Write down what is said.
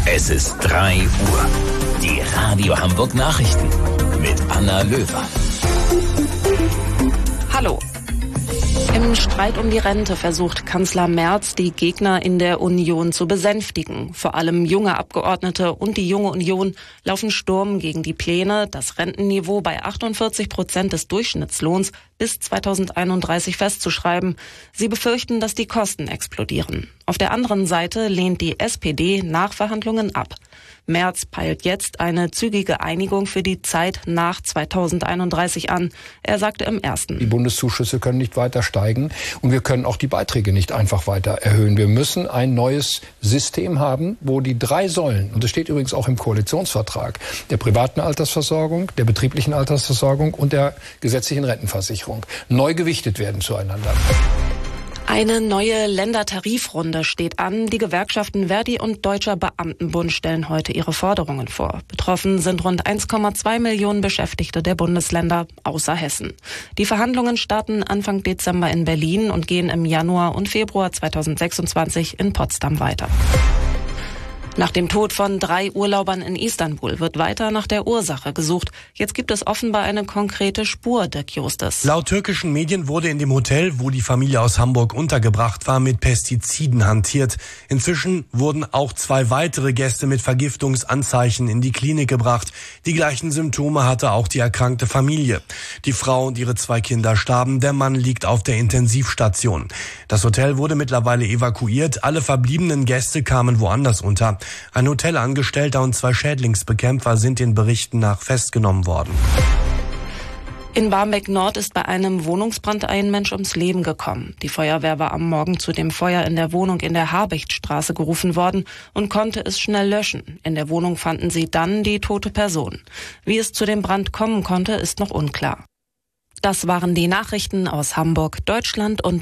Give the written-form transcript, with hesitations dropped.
Es ist 3 Uhr. Die Radio Hamburg Nachrichten mit Anna Löwer. Hallo. Im Streit um die Rente versucht Kanzler Merz, die Gegner in der Union zu besänftigen. Vor allem junge Abgeordnete und die Junge Union laufen Sturm gegen die Pläne, das Rentenniveau bei 48% des Durchschnittslohns bis 2031 festzuschreiben. Sie befürchten, dass die Kosten explodieren. Auf der anderen Seite lehnt die SPD Nachverhandlungen ab. Merz peilt jetzt eine zügige Einigung für die Zeit nach 2031 an. Er sagte im Ersten: Die Bundeszuschüsse können nicht weiter steigen und wir können auch die Beiträge nicht einfach weiter erhöhen. Wir müssen ein neues System haben, wo die 3 Säulen, und das steht übrigens auch im Koalitionsvertrag, der privaten Altersversorgung, der betrieblichen Altersversorgung und der gesetzlichen Rentenversicherung, neu gewichtet werden zueinander. Eine neue Ländertarifrunde steht an. Die Gewerkschaften Verdi und Deutscher Beamtenbund stellen heute ihre Forderungen vor. Betroffen sind rund 1,2 Millionen Beschäftigte der Bundesländer außer Hessen. Die Verhandlungen starten Anfang Dezember in Berlin und gehen im Januar und Februar 2026 in Potsdam weiter. Nach dem Tod von 3 Urlaubern in Istanbul wird weiter nach der Ursache gesucht. Jetzt gibt es offenbar eine konkrete Spur, Dirk Justus. Laut türkischen Medien wurde in dem Hotel, wo die Familie aus Hamburg untergebracht war, mit Pestiziden hantiert. Inzwischen wurden auch 2 weitere Gäste mit Vergiftungsanzeichen in die Klinik gebracht. Die gleichen Symptome hatte auch die erkrankte Familie. Die Frau und ihre 2 Kinder starben. Der Mann liegt auf der Intensivstation. Das Hotel wurde mittlerweile evakuiert. Alle verbliebenen Gäste kamen woanders unter. Ein Hotelangestellter und 2 Schädlingsbekämpfer sind den Berichten nach festgenommen worden. In Barmbek-Nord ist bei einem Wohnungsbrand ein Mensch ums Leben gekommen. Die Feuerwehr war am Morgen zu dem Feuer in der Wohnung in der Habichtstraße gerufen worden und konnte es schnell löschen. In der Wohnung fanden sie dann die tote Person. Wie es zu dem Brand kommen konnte, ist noch unklar. Das waren die Nachrichten aus Hamburg, Deutschland und